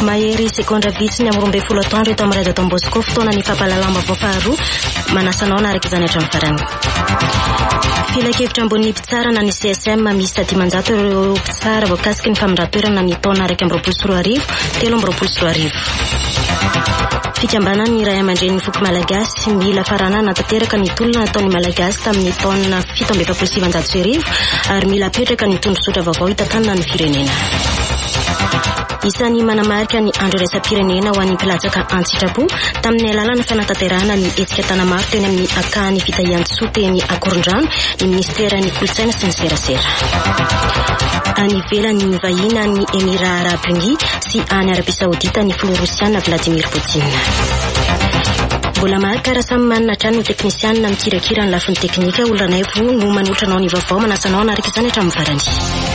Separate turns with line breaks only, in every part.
Mahery sekondra vitsy ny amorombe folo atoandro eto amin'ny radio Don Bosco fotoana ny fampalalama voafaharoa manasanao naraka izany hatramin'ny farany. Filakevitra ambony mpitsara na ny CSM misy 700 ireo mpitsara voakasiky ny famindratoerana ny taona 2024 2024. Fikambana ny Ray aman-dren'ny foko malagasy mila farana natateraka ny tolona nataon'ny malagasy tamin'ny taona 1770 ary mila apetraka ny tondrosotra vaovao hitantanana ny firenena. Isany manamarika ny andro raisam-pirenena ho an'ny mpilatsaka an-tsitrapo tamin'ny alalana fanatanterahana ny hetsika tana maro teny amin'ny akahany fitahian-tsoa teny Akorondrano ny ministera ny kolotsaina sy ny serasera. Any ivelany ny vahiny ny Emirat Arabes Unis sy any Arabia Saodita ny filoha Rosiana Vladimir Poutine. Mbola marika raha samy manana trano ny teknisianina mikirakira ny lafiny teknika olonanay vo no manotra anao ny vaovao manasanao naraka izany hatramin'ny farany.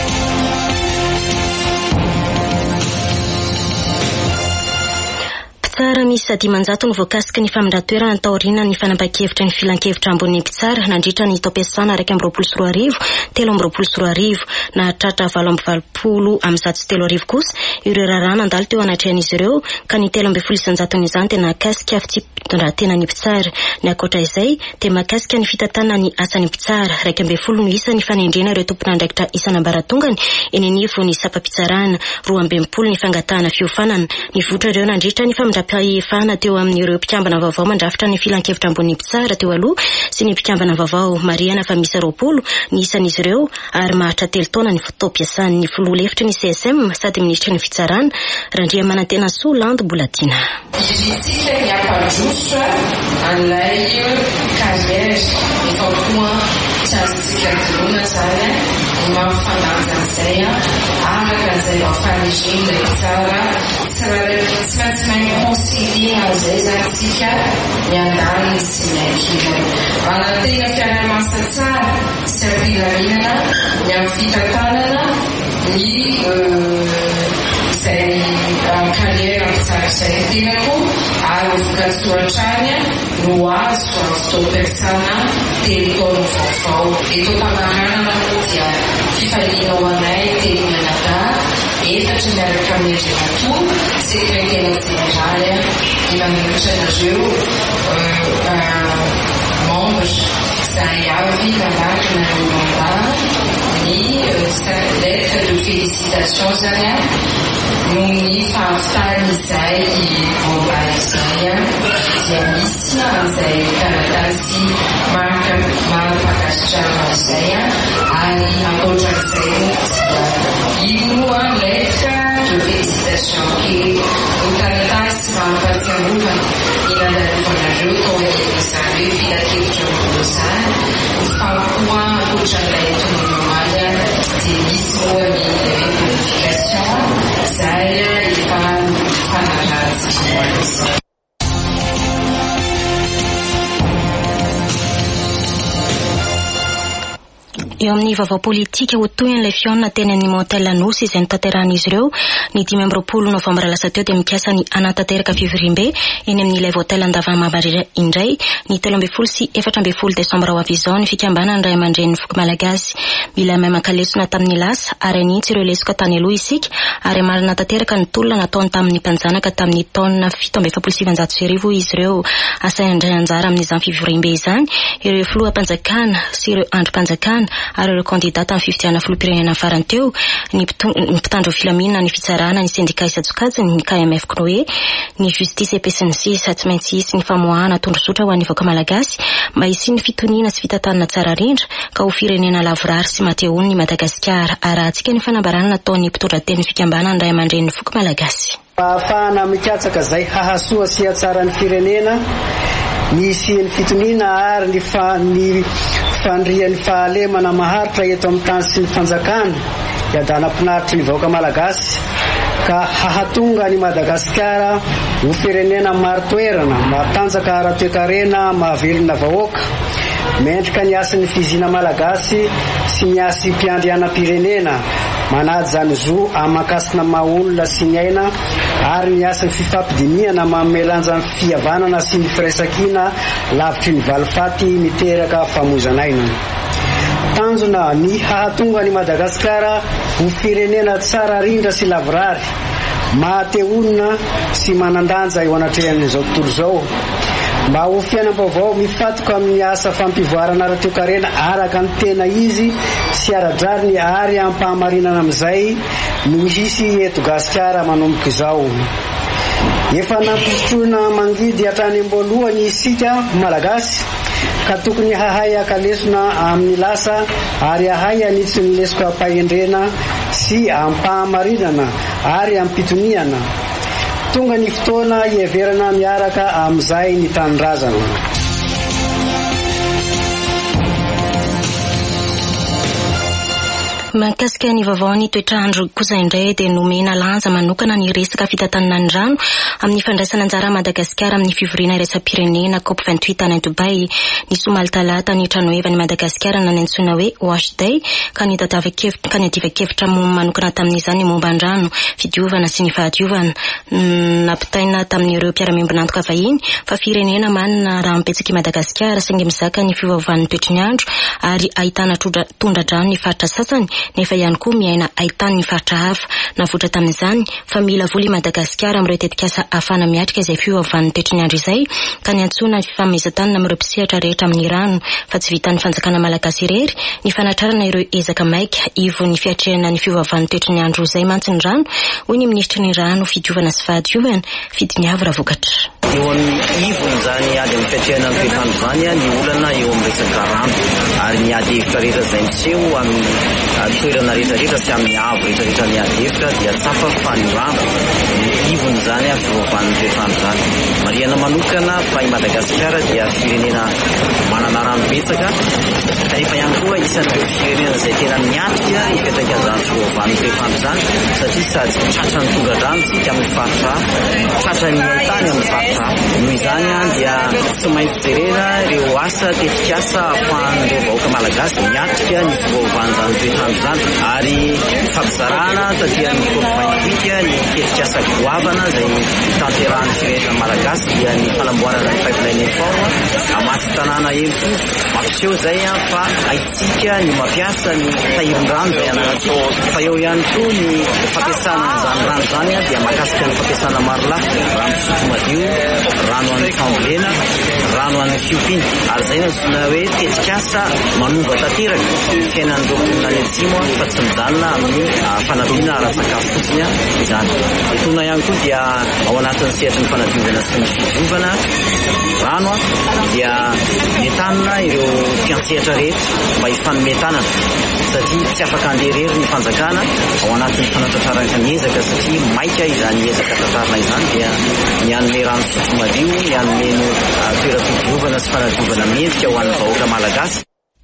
Tsara misy 700 ny voakasiky ny famindratoerana ny taorina ny fanapakevitra ny filan-kevitra ambony mpitsara nandritra ny taom-piasana 2024 2024 na tratra 2020 amin'ny 103 kosa ireo raharaha nandalo teo anatrehan'izy ireo ka ny 13 izany tena akasika fitondratena ny mpitsara. Ny akoatra izay dia makasika ny fitantanana ny asan'ny mpitsara 12 no isan'ny fanendrena ireo tompon'andraikitra isan'ambaratongany eny anivo ny sapapitsarana 12 ny fangatahana fiofanana ny votra ireo nandritra ny famindrapahefana teo amin'ireo mpikambana vaovao mandrafitra ny filan-kevitra ambony mpitsara teo aloha sy ny mpikambana vaovao mariana fa misy 20 ny isan'izy ireo ary maharitra 3 taona ny fotoam-piasan'ny filoha lefitra ny CSM sady ministra ny fitsarana Randria Manantena Solandy Bolatina.
Anlay carrière ifampoa chantsika dona zany mampifandanjany araka zay afanijinda tsara tsy maintsy concilier an'izay zany tsika miandaliny sy miankina anatena fiaraha-masa tsara sy ampilaminana ny amin'ny fitantanana ny zay carrière tsara zay tenako ary voka-tsoatrany no azo amin'ny fotoam-piasana teletaona vaovao. Eto Tamarana moa dia fifaliana ho anay teny Manada efatra miaraka amin'ny Andriamatoa sekretera général ny manolotra anareo membres izay avy nanaraka ny mandat ny lettre de félicitation zany no ny fahafitariny izay voa izay dia misy an'izay taratasy maripakasitrana izay ary ankoatran'izay io lettre de félicitation kely ny taratasy mampatiarovana ny nandalovana tao izany hoe filakevitra ambony izany fampoa ankoatran'ilay tononomany dia misy moa ny verification izay efa fanaratsy.
Eo amin'ny vaovao politika ho toy an'ilay fiona teny ny Montel Lanosy izay notanteran'izy ireo ny 15 novambra lasa teo dia mikasa ny anatanteraka fivorimbe eny amin'ilay votel Andavamambatra indray ny 13 sy 14 desambra ho avy izao ny fikambana ny Ray aman-dren'ny foko malagasy mila mahay mankalesona tamin'ny lasa ary anintsy ireo lesoka tany aloha isika ary marina tanteraka ny tolona nataony tamin'ny mpanjanaka tamin'ny taona 1770 izy ireo asa indray anjara amin'izany fivorimbe izany ireo filoham-panjakana sy ireo androm-panjakana ary ireo kandidata amin'ny fifidiana filoham-pirenena farany teo ny mpitandro filaminana ny fitsarana ny sendika isadjokajy ny KMF Knoe ny justice EPSNC tsy maintsy isy ny famoahana tondrosotra ho an'ny vahoaka malagasy mba hisy ny fitoniana sy fitantanana tsara rindra ka ho firenena lavorary sy mateony ny Madagasikara ary atsika ny fanambarana nataon'ny mpitondrateny fikambana ny Ray aman-dren'ny foko malagasy.
Ahafahana mikatsaka zay hahasoa sy hatsara ny firenena nisy ny fitoniana ary ny fandrian'ny fahalemana maharitra eto amin'ny tany sy ny fanjakana iadana-pinaritra ny vahoaka malagasy ka hahatonga ny Madagasikara ho firenena maro toerana matanjaka ara-toe-karena mahavelona vahoaka mendrika ny asan'ny fizina malagasy sy ny asy mpiandrianam-pirenena manady zany zo amakasina maolona sy ny aina ary ny asan'ny fifampidiniana mamelanja ny fihavanana sy ny firaisankina lavitry ny valifaty miteraka famozanaina. Tanjona ny hahatonga ny Madagasikara ho firenena tsara rindra sy lavorary mateolona sy manandanja eo anatrehan'izao tontolo zao. Mba ho fiainam-baovao mifatoka amin'ny asa fampivoarana ara-toe-karena araka ny tena izy sy ara-drariny ary ampahamarinana amin'izay no hisy eto Gasikara manomboka izao. Efa nampisotroana mangidy hatrany amboalohany isika malagasy ka tokony hahay akalesona amin'ny lasa ary hahay anitsy ny lesoka ampahendrena sy ampahamarinana ary ampitoniana. Tonga ny fotoana ieverana miaraka amin'izay ny tanindrazana.
Mahakasika ny vaovao ny toetrandro kosa indray dia nomena lanja manokana ny resaka fitantanana ny rano amin'ny fandraisana anjara Madagasikara amin'ny fivoriana iraisam-pirenena COP28 any Dubai. Ny somaly talata ny tranohevany Madagasikara nanentsona hoe Wash Day ka nadiva-kevitra manokana tamin'izany momba ny rano, fidiovana sy ny fahadiovana. Nampitaina tamin'ireo mpiara-miombona antoka vahiny fa firenena manana rano betsaka i Madagasikara saingy mizaka ny fiovaovan'ny toetr'ny andro ary ahitana tondra-drano ny faritra sasany nefa ihany koa miaina ahitany ny faritra hafa. Navoatra tamin'izany fa mila voly i Madagasikara amin'ireo tetikasa afana miatrika izay fiovaovan'ny toetr'ny andro izay ka niantsona fifameizan-tany amin'ireo mpisehatra rehetra amin'ny rano fa tsy vitan'ny fanjakana malagasy irery ny fanatrarana ireo ezaka maika ivo ny fiatrehana ny fiovaovan'ny toetr'ny andro izay mantsy ny rano, hoy ny ministry ny rano, fidiovana sy fahadiovana Fidiniavy Ravokatra.
Eo amin'ny ivony zany ady amin'ny fiatrehana ny toetrandro zany ny olana eo amin'ny resaka rano ary ny ady hevitra rehetra izay miseho amin'ny toerana rehetrarehetra sy amin'ny avo rehetrarehetra ny ady hevitra dia tsafa fa ny rano ivony zany fiovaovan'ny toetrandro zany. Mariana manokana fa i Madagasikara dia firenena manana rano betsaka kanefa ihany koa isan'ireo firenena izay tena miatrika ipetrakan-drano fiovaovan'ny toetrandro zany satria sady tratra ny tonga-drano tsika amin'ny faritra tratra ny tany amin'ny faritra. Noho izany dia tsy maintsy jerena ireo asa tetikasa ahafahan'ireo vahoaka malagasy miatrika ny fiovaovan'izany toetrandro zany ary fampizarana tafian'ny COP28 ny tetikasa goavana izay tanterahan'ny firenena malagasy dia ny fanamboarana ny pipeline effort amasy tanàna ento mampiseho zay fa aitsika ny mampiasa ny tahiron-drano izay anantsika fa eo ihany koa ny fampiasana an'izany rano zany dia mahakasika ny fampiasana maro lafy rano fisotro madio, rano amin'ny fambolena, rano amin'ny fiompiana ary zay na hoe tetikasa manova tanteraka fiainan'ireo mponina any atsimo fa tsy mijanona amin'ny fanadiovana ara-tsakafo fotsiny izany. Tona ihany koa dia ao anatin'ny sehatry ny fanadiovana sy ny fidiovana rano dia metanina ireo mpiantsehatra rehetra mba hifanometanana satria tsy afaka handeha irery ny fanjakana ao anatin'ny fanatratrarana ny ezaka satria maika izany ezaka tantarana izany dia ny anome rano fisotro madio, ny anome toeram-pidiovana sy fanadiovana mendrika ho an'ny vahoaka malagasy.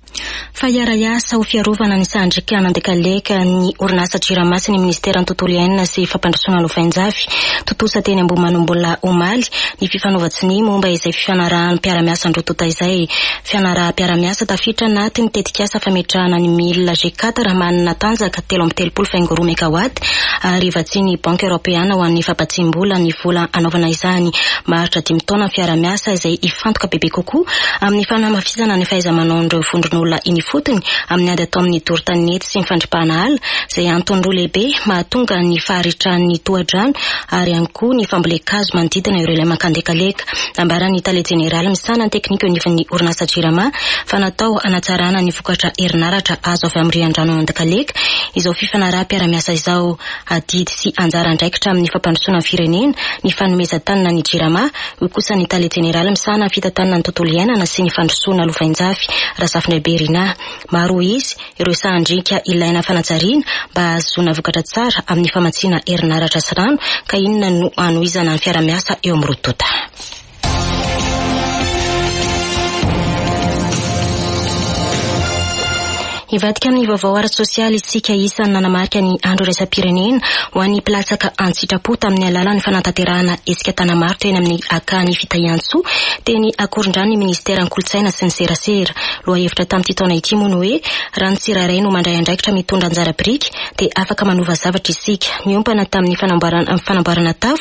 Fa iara-iasa ho fiarovana ny sandrika nandekaleka ny orinasa Jirama sy ny ministeran'ny tontolo iainana sy fampandrosoana lovain-jafy totosa teny Ambohimanimbola omaly ny fifanaovatsiny momba izay fifanarahan'ny mpiara-miasa androtota izay. Fianara-mpiara-miasa tafiditra anatin'ny tetikasa fametrahana ny milina G4 manana tanjaka 3.3 megawatt ary vatsiny banka Europeana ho an'ny fampatsim-bola ny vola anaovana izany. Maharitra 5 taona fiara-miasa izay ifantoka bebe kokoa amin'ny fanamafisana ny fahaiza-manaon'ireo vondron'olona fotony amin'ny ady atao amin'ny dorotanety sy ny fandripahana ala izay antony roa lehibe mahatonga ny faharitran'ny toha-drano ary ihany koa ny fambolekazo manodidina ireo ilay makandekaleka. Nambaran'ny Tale Jeneraly misana ny teknika onivan'ny orinasa Jirama fa natao hanatsarana ny vokatra herinaratra azo avy amin'ny rihan-drano mandekaleka. Izao fifanaraha-mpiara-miasa izao adidy sy anjara andraikitra amin'ny fampandrosoana ny firenena ny fanomezan-tanana ny Jirama. Io kosa ny Tale Jeneraly misana fitantanana ny tontolo iainana sy ny fandrosoana lovain-jafy Rasafina Berina. Maro izy ireo sandrika ilaina fanatsariana mba ahazoana vokatra tsara amin'ny famatsiana herinaratra sy rano ka inona no anohizana ny fiara-miasa eo amin'ny rotota. Ivadika amin'ny vaovao ara-tsosialy isika isany nanamarika ny andro raisam-pirenena ho an'ny mpilatsaka an-tsitrapo tamin'ny alalan'ny fanatanterahana esika tanamaro teny amin'ny akany Fitahiantso teny akoron-drano ny ministeran'ny kolotsaina sy ny serasera. Loha hevitra tamin'ity taona ity moa no hoe raha ny tsirairay no mandray andraikitra mitondra anjara biriky dia afaka manova zavatra isika. Niompana tamin'ny fanamboarana tafo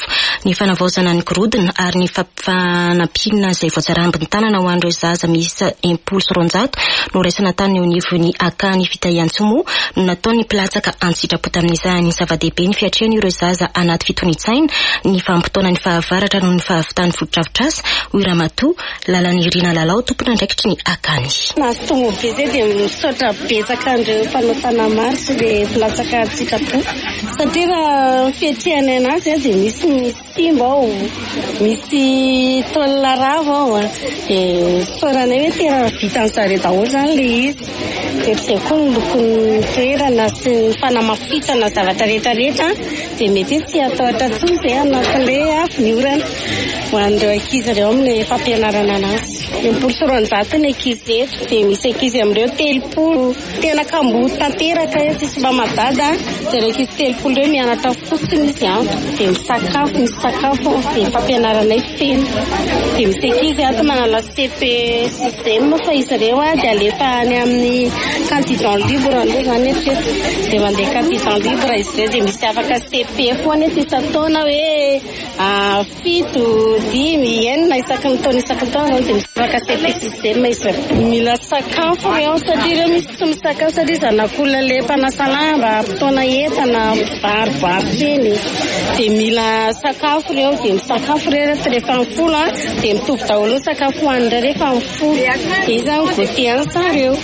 ny fanavaozana ny gorodona ary ny fanapinana izay voatsarambiny tanana ho an'ireo zaza miisa 100 no raisana tany eo anivon'ny akany Fitahiantsomo no nataony pilatsaka an-tsidrapota amin'izany zava-dehibe ny fiatriany ireo zaza anaty fitonitsaina ny fampitoana ny fahavaratra noho ny fahavitany fotodrafitrasa hoy Ramatoa lalany Irina Lalao tompona andraikitry ny akany.
Nahatonga be zay dia misaotra betsaka andreo mpanao marsy dia pilatsaka an-tsidrapota satria raha fiatriany anazy dia misy simba ao, misy tolona rava ao dia soranay hoe tena vitan'ny zareo daholo zany le izy dia izay koa ny lokon'ny toerana sy ny fanamafisana zavatra rehetrarehetra dia mety tsy atao atratsony izay anatin'ilay avy ny orana ho an'ireo ankizy ireo amin'ny fampianarana anazy. 100 ny ankizy eto dia misy ankizy amin'ireo 30 tena kambo tanteraka tsisy mba madada dia ireo ankizy 30 ireo mianatra fotsiny izy dia misy sakafo dia fampianaranay feno dia misy ankizy ato manala CP système fa izy ireo dia alefa any amin'ny candidat libre aloha zany etreto dia mandeha candidat libre izy ireo dia misy afaka CP foana eto isan-taona hoe 7, 10, 9 isan-taona dia misy afaka CP système izy mila sakafo reo satria ireo misy tsy misakafo satria zanak'olona le mpanasa lamba mpitaona entana barobarotra eny dia mila sakafo reo dia misakafo rehetra rehefa mifolo dia mitovy daholo sakafo hoanindreo rehefa mifolo dia izany goûter zareo.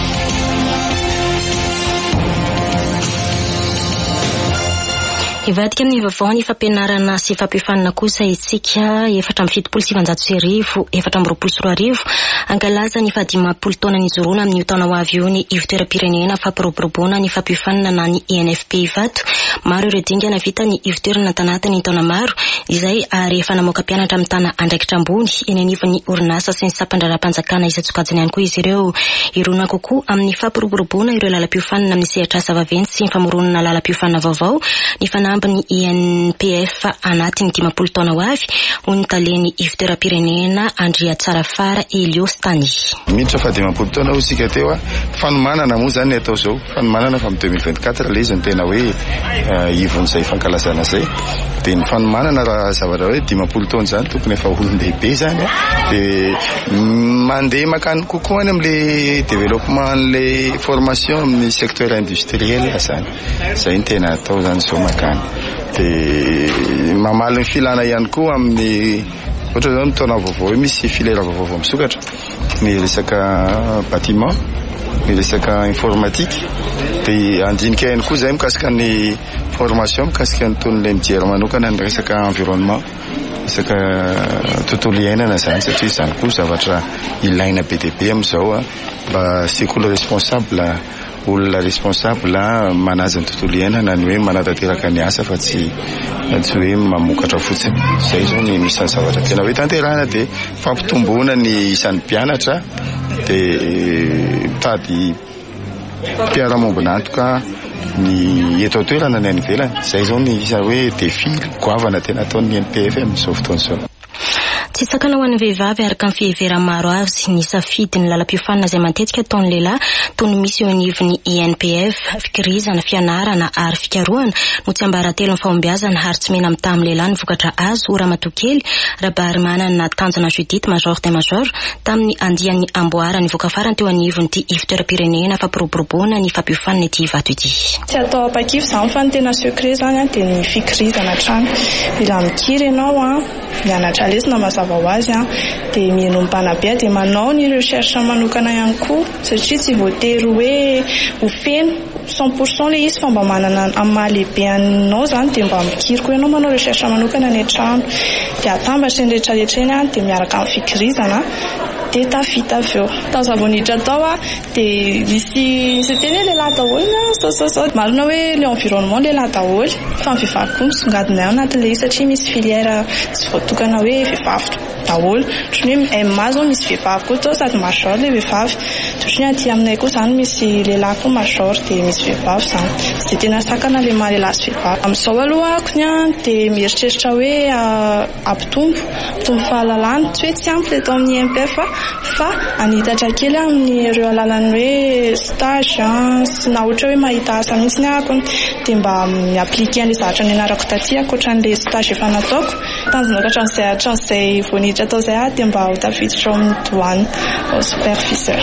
Ivadika amin'ny vaovao ny fampianarana sy fampifanana kosa isika 777 420 ankalaza ny 10 taona ny jorona amin'ny taona ho avy io ny ivitoeram-pirenena fampiroboroboana ny fampifanana na ny ENFP Ivato. Maro ireo dingana vita ny ivitoerana tanatiny taona maro izay ary efa namoaka mpianatra amin'ny tana andraikitra ambony eny anivon'ny orinasa sy ny sampandraram-panjakana isan-tsokajiny ihany koa izy ireo. Irona kokoa amin'ny fampiroboroboana ireo lalam-piofanana amin'ny sehatra asa vaventy sy ny famoronana lalam-piofanana vaovao ny ny INPF anatiny 10 taona ho avy ho ny taleny ivitoeram-pirenena Andria Tsarafara Elios Tany.
Miditra fa 10 taona ho sika teo fanomanana moa zany atao zao fanomanana fa amin'ny 2024 le izy ny tena hoe ivon'izay fankalazana zay dia ny fanomanana raha zavatra hoe 10 taona zany tokony efa olon-dehibe zany dia mandeha makany kokoa any amin'le développement an'le formation amin'ny secteur industriel zany zay ny tena atao zany zao makany dia mamaly ny filana ihany koa amin'ny ohatra zao ny taona vaovao misy filière vaovao misokatra ny resaka bâtiment ny resaka informatique dia andinika ihany koa zay mikasika ny formation mikasika ny tonon'ilay mijery manokana ny resaka environnement resaka tontolo iainana zany satria zany koa zavatra ilaina be dia be amin'izao mba sekoly responsable olona responsable manaja ny tontolo iainana ny hoe manatateraka ny asa fa tsy hoe mamokatra fotsiny zay zao ny misy ny zavatra tena hoe tanterahana dia fampitomboana ny isan'ny mpianatra dia mitady mpiara-mombona antoka ny eto toerana ny any ivelany zay zao ny isa hoe défi goavana tena ataon'ny NPF amin'izao fotoana izao.
Tsy sakana ho an'ny vehivavy araka ny fihevera maro azy ny safidy ny lalam-piofanana izay matetika ataon'ny lehilahy toy ny misy eo anivon'ny ENPF fikirizana fianarana ary fikarohana no tsy ambaratelo ny fahombiazana ary tsy mena mitaha amin'ny lehilahy ny vokatra azo Ramatoa kely Rabary manana tanjona Judith Major de Major tamin'ny andiany amboara ny vokafarany teo anivony ity ivitoeram-pirenena fampiroboroboana ny fampiofanana ity Ivato ity.
Tsy atao apakify zany fa ny tena secret zany dia ny fikirizana trano mila mikiry ianao mianatra lesona mazava ho azy dia mienom-bana be dia manao ny recherche manokana ihany koa satria tsy voatery hoe ho feno 100% le izy fa mba manana amahalehibe anao zany dia mba mikiry koa ianao manao recherche manokana ny trano dia atambatra ny rehetrarehetra eny dia miaraka amin'ny fikirizana dia tafita avy eo tazavonitra atao dia misy teny lehilahy daholo marina hoe le environnement lehilahy daholo fa ny vehivavy koa misongadina ao anatin'ilay izy satria misy filière tsy voatokana hoe vehivavy daholo ohatrany hoe MA zao misy vehivavy koa tao sady major le vehivavy ohatrany aty aminay koa zany misy lehilahy koa major dia misy vehivavy zany tsy dia tena sakana le maha lehilahy sy vehivavy amin'izao aloha akony dia mieritreritra hoe ampitombo fahalalana tsy hoe tsy ampy le tao amin'ny MPF fa anitatra kely amin'ireo alalany hoe stage sy na ohatra hoe mahita asa mihitsy ny akony dia mba miaplike an'ilay zavatra nianarako taty ankoatran'ilay stage efa nataoko tanjona ka hatran'izay voaniditra atao izay dia mba ho tafiditra ao amin'ny douane au superviseur.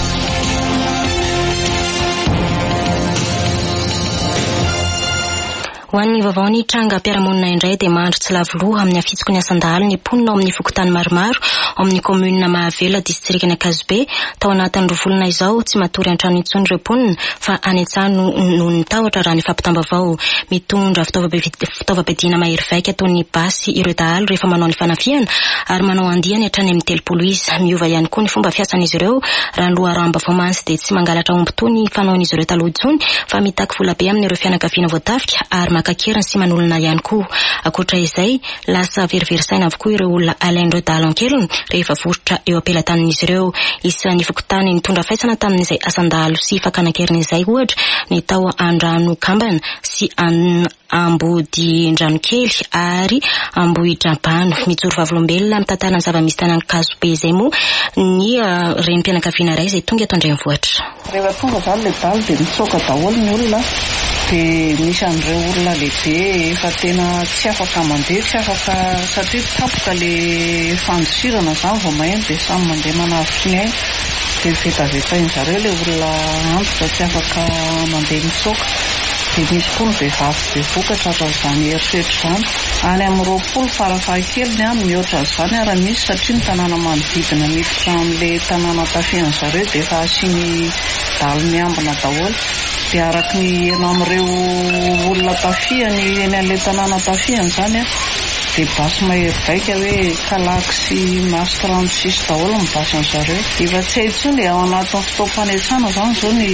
Ho an'ny vaovao ny tranga mpiara-monina indray dia mandro tsy lavoloha amin'ny afitsoko ny asandalo ny mponina ao amin'ny fokotany maromaro ao amin'ny komuna Mahavela distrikina Kazobe tao anatin'ny rovolona izao tsy matory an-trano intsony ireo mponina fa any an-tsano no nitahotra raha ny fampitambavao mitondra fitaovam-piadiana mahery vaika toy ny basy ireo dahalo rehefa manao ny fanafiana ary manao andiany hatrany amin'ny 3 isa miova ihany koa ny fomba fiasan'izy ireo raha ny loharamba voamansy dia tsy mangalatra omby toy ny fanaon'izy ireo taloha intsony fa mitaky vola be amin'ireo fianakaviana voatafika ary makakerany sy manolana ihany koa. Akoatra izay lasa veriversaina avokoa ireo olona alain'ireo dahalankeliny rehefa vorotra eo ampelatanan'izy ireo. Isan'ny fokotany nitondra faisana tamin'izay asandalo sy fakanakeriny izay ohatra ny tao Andrano Kambana sy Ambody Ndranokely ary Ambohidrabano mijoro vavolombelona mitantarana ny zava-misy tanàna Kazobe izay moa ny renim-pianakaviana iray izay tonga eto Andrenivohitra.
Rehefa tonga zany le daly dia mitsoaka daholo ny olona dia misy an'ireo olona lehibe efa tena tsy afaka mandeha tsy afaka satria tapoka le fandosirana zany vao maheno dia samy mandeha manavotry ny ainy dia vetavetain'zareo le olona antoka tsy afaka mandeha mitsoaka dia misy koa ny vehivavy be vokatra atraizany eritreritry izany any amin'ny 20 farafahakeliny mihoatra izany ary misy satria ny tanàna manodidina miditra amin'ilay tanàna tafian'zareo dia efa asiany daly miambina daholo dia araka ny heno amin'ireo olona tafiany eny an'ilay tanàna tafiany izany dia basy mahery vaika hoe Kalaky sy Masy 36 daholo ny basy an'zareo. Efa tsy hay intsony ao anatin'ny fotoam-panetsana izany izao ny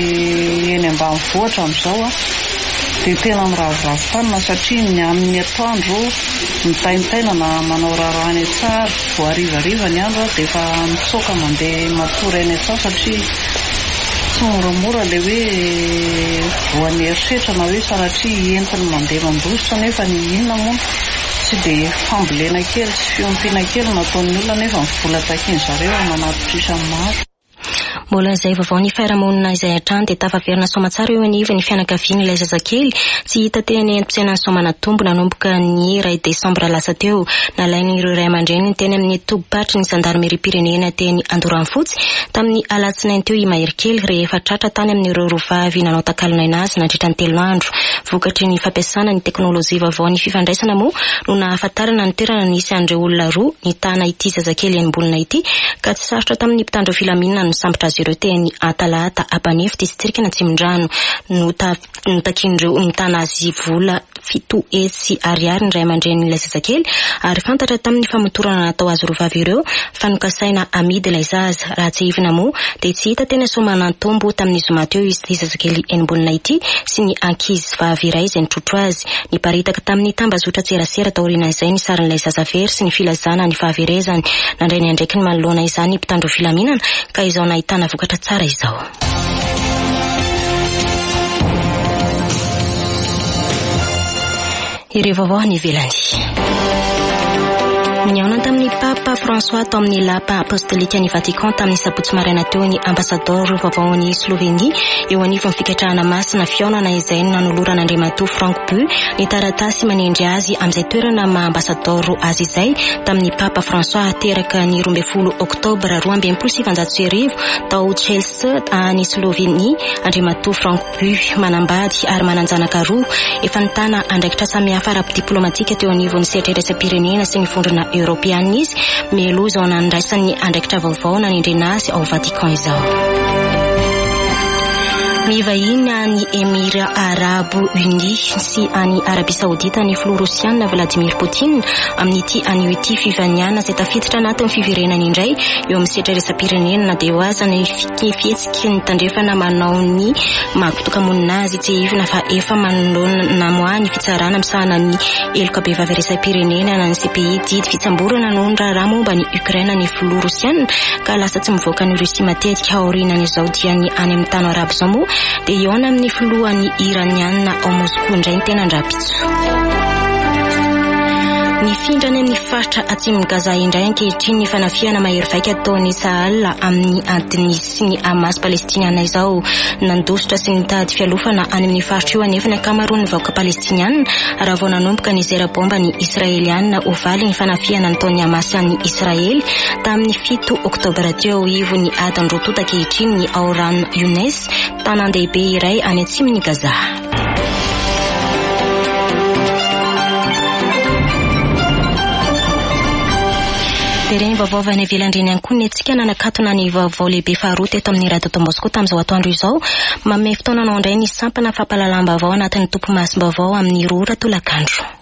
eny ambanivohitra amin'izao dia tena miravoravo-tanana satria ny amin'ny atoandro mitaintaina na manao raharaha any tsara vao harivariva ny andro dia efa mitsoaka mandeha matory any tsara satria tsy moramora le hoe voan'ny eritreritra na hoe sanatria entiny mandeha mandositra nefa ny inona moa tsy dia fambolena kely sy fiompiana kely nataon'ny olona nefa mivola takian'zareo manatitra isany maro.
Mbola izay vaovao ny fiarahamonina izay hatrany dia tafaverina soamantsara eo aniva ny fianakaviana ilay zazakely tsy hita teny antom-pisaina ny soamanatombo nanomboka ny 2 Desambra lasa teo nalain'ireo ray aman-dreny teny amin'ny tobopatry ny zandarmeri-pirenena teny Andoranfotsy tamin'ny alatsinainy teo i Maherikely rehefa tratra tany amin'ireo rovavy nanao takalona inazy nandritra ny 3 andro. Vokatry ny fampiasana ny teknôlôjia vaovao ny fifandraisana moa no nahafantarana ny toerana nisy an'ireo olona roa ny tana ity zazakely enimbolina ity ka tsy sarotra tamin'ny mpitandro filaminana no sambotra azy ireo teny Atalata Apanefy distrikina Tsimondrano no takindreo nitana azy vola 7 hetsy ariary ny ray aman-dreny ilay zazakely ary fantatra tamin'ny famotorana natao azy rovavy ireo fa nokasaina amidy ilay zaza raha tsy hivina moa dia tsy hita tena soamanantombo tamin'ny zoma teo izy zazakely enimbolina ity sy ny ankizy vavy iray izay nitrotro azy niparitaka tamin'ny tambazotra tserasera taoriana izay ny sarin'ilay zazavery sy ny filazana ny fahaverezany nandray ny andraiky ny manoloana izany mpitandro filaminana ka izao nahitana vokatra tsara izao. Ireo vaovao ny ivelany. Niaona tamin'ny Papa François tao amin'ny lapa apostolika ny Vatican tamin'ny sabotsy maraina teo ny ambasador vaovaon'ny Slovenie eo anivon'ny fikatrahana masina fiaonana izay nanolorana Andriamatoa Franck Bu ny taratasy manendry azy amin'izay toerana maha-ambasador azy izay tamin'ny Papa François teraka ny 12 Oktobra 2017 tao Chelsea any Slovenie. Andriamatoa Franck Bu manambady ary mananjanaka roa efa nitana andraikitra samihafa ara-diplomatika teo anivon'ny setrairesa-pirenena sy ny vondrona Europeana izy mieloza ao nandraisan'ny andraikitra vaovao nanendrena azy ao Vatican izao. Ny vahiny any Émirats Arabes Unis sy any Arabia Saodita ny filoha Rosiana Vladimir Poutine amin'ity an'ity fivaniana izay tafiditra anatin'ny fiverenany indray eo amin'ny setrairesa-pirenena na dia ho aza ny fihetsiky ny tandrefana manao ny mampitoka-monina azy tsy hivina fa efa namoa ny fitsarana misahana ny eloka be vaviresa-pirenena na ny CPI didy fitsamborana noho ny raharaha momba ny Ukraine ny filoha Rosiana ka lasa tsy mivoaka ny Rusia matetika aorianany izao dia ny any amin'ny tany Arabo izao moa dia eo amin'ny filohan'ny Iraniana ao Moscou indray ny tena andrapitso. Nifindrany amin'ny faritra atsimon'ny Gaza indray ankehitriny ny fanafiana mahery vaika ataon'ny Sahel amin'ny antiny sy ny Hamas Palestiniana izao. Nandositra sy nitady fialofana any amin'ny faritra io anefa ny ankamaroan'ny vahoaka Palestiniana raha vao nanomboka ny zera bomba ny Israeliana ho valy ny fanafiana nataon'ny Hamas any Israely tamin'ny 7 Oktobra teo. Ivo ny adiny rotota ankehitriny ny Auran Younes, tanan-dehibe iray any atsimon'ny Gaza. Tereny vaovao any ivelandreny ihany koa ny antsika nanakatona ny vaovao lehibe faharoa teto amin'ny Radio Don Bosco tamin'izao atoandro izao. Manome fotoana anao indray ny sampana fampahalalam-baovao anatin'ny tompo masim-baovao amin'ny roa ratolakandro.